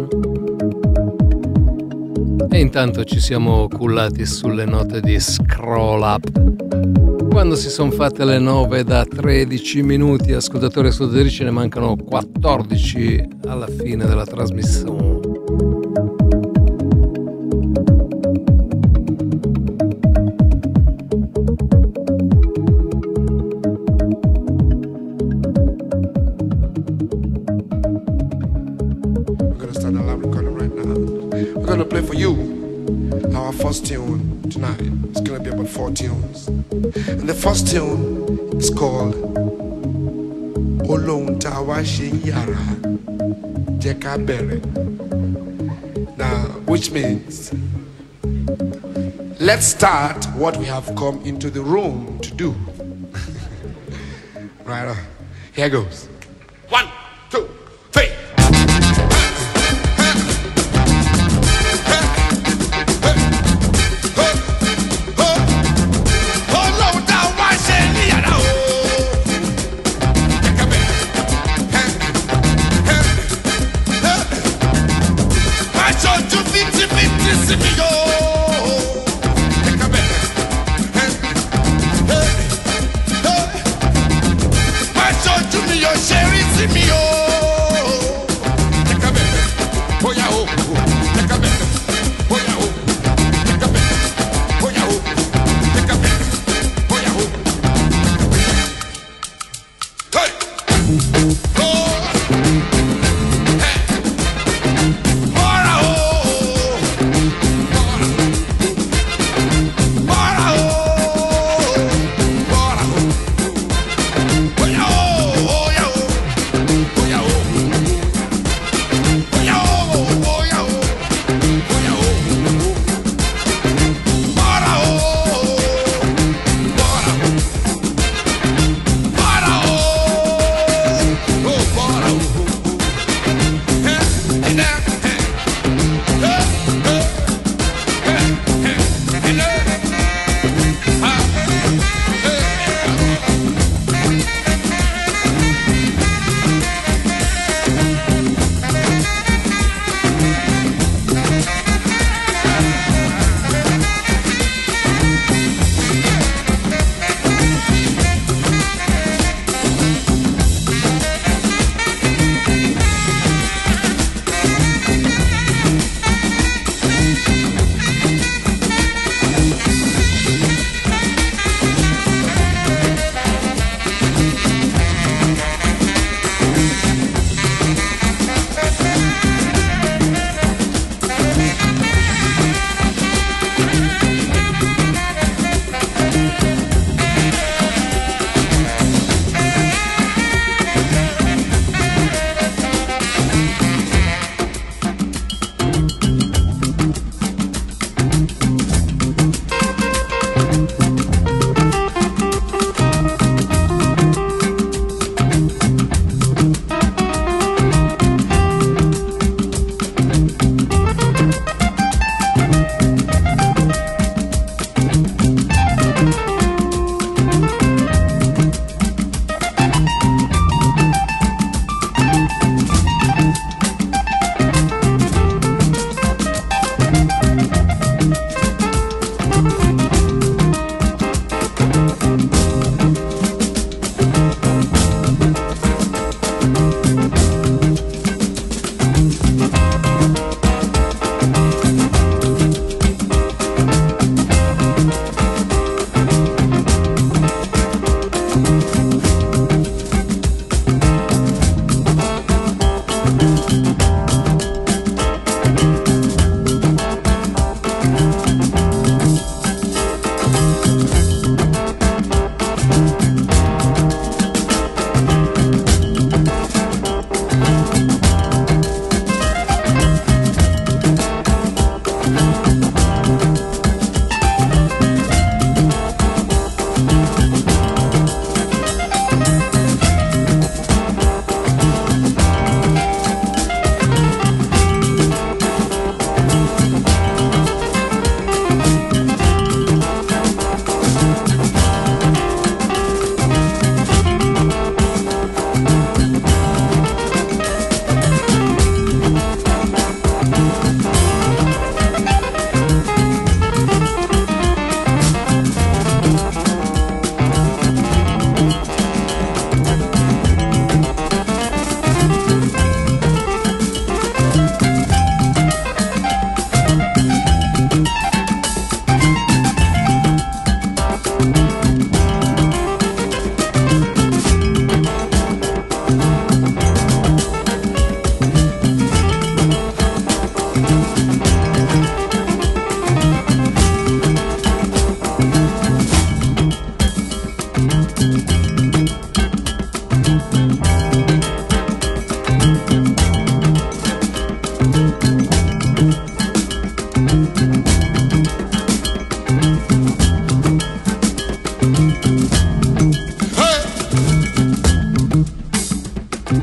E intanto ci siamo cullati sulle note di Scroll Up. Quando si sono fatte le 9 da 13 minuti, ascoltatori e ascoltatrici, ne mancano 14 alla fine della trasmissione. First tune tonight. It's gonna be about 4 tunes. And the first tune is called Olóhun tá wá ṣe yàrá jẹ́ ká bẹ̀rẹ̀. Now, which means let's start what we have come into the room to do. Right on. Here goes. 1, 2, 3. Sherry, see me, oh.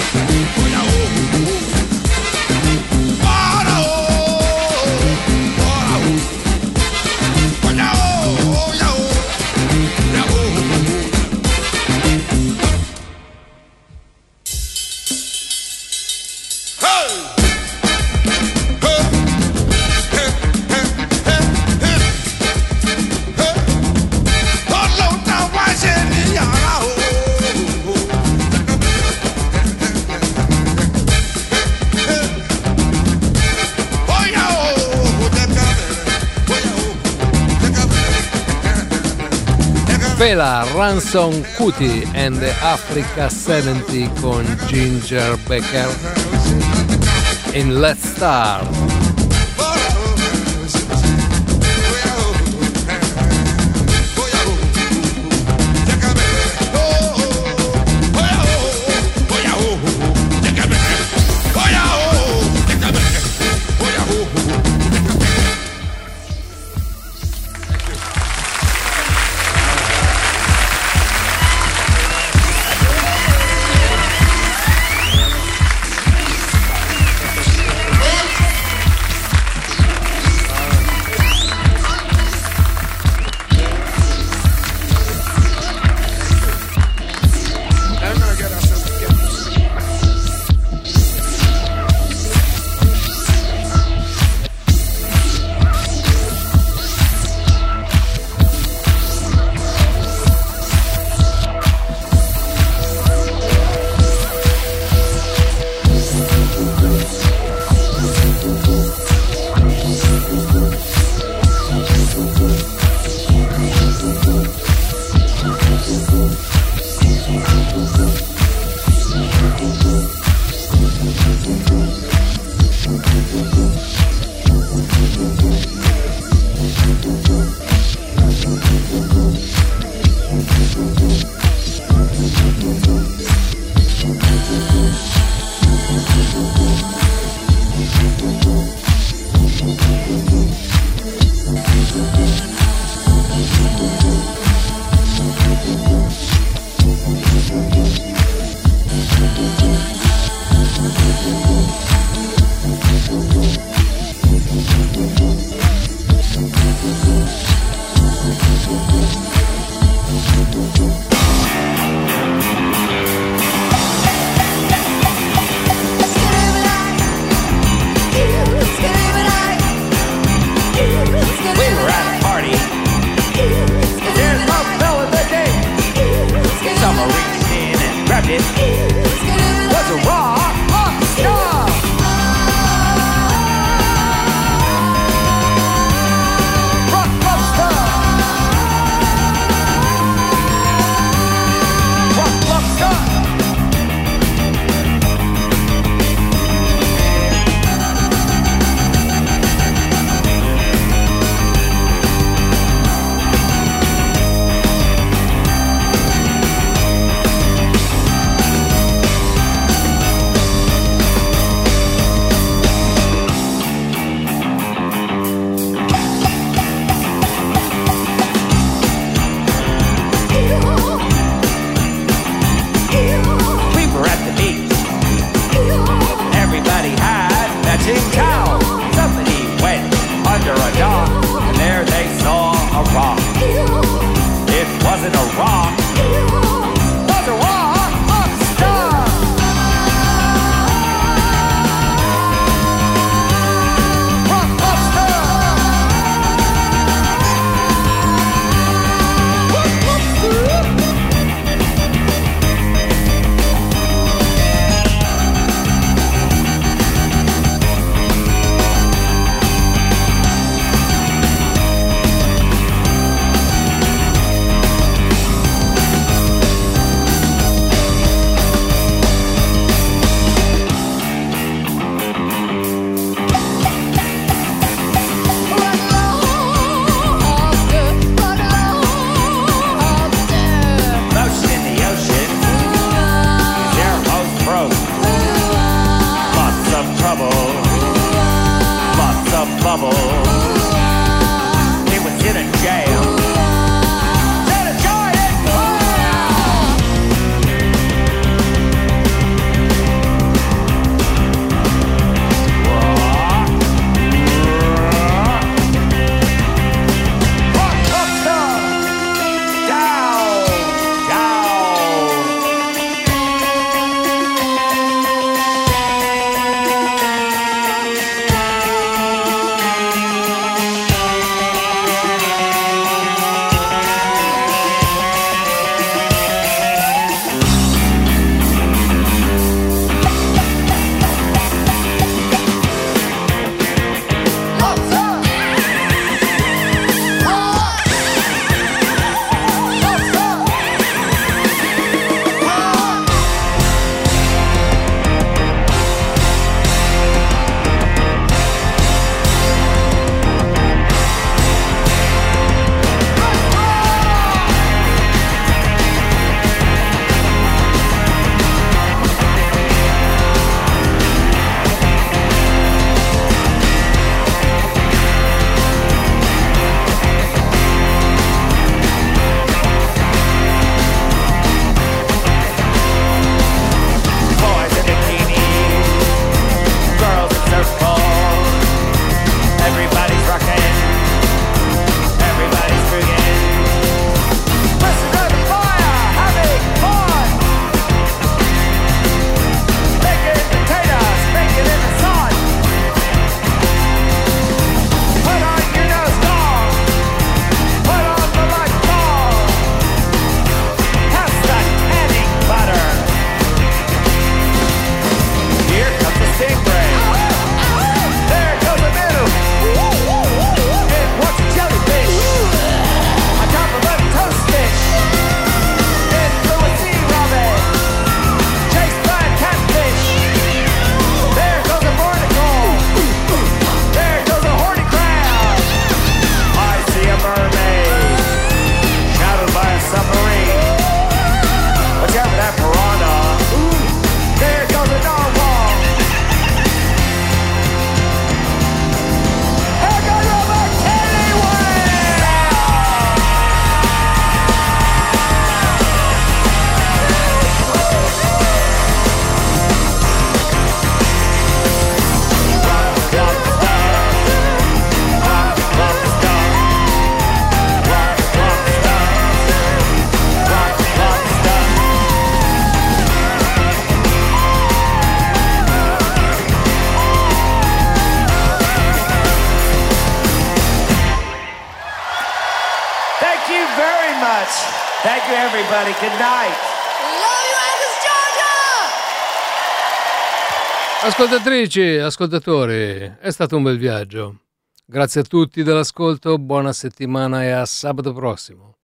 Fela, Ransom Kuti and the Africa 70 con Ginger Baker in Let's Start. much. Thank you, everybody. Good night. Love you, Angus Georgia! Ascoltatrici, ascoltatori, è stato un bel viaggio. Grazie a tutti dell'ascolto, buona settimana e a sabato prossimo.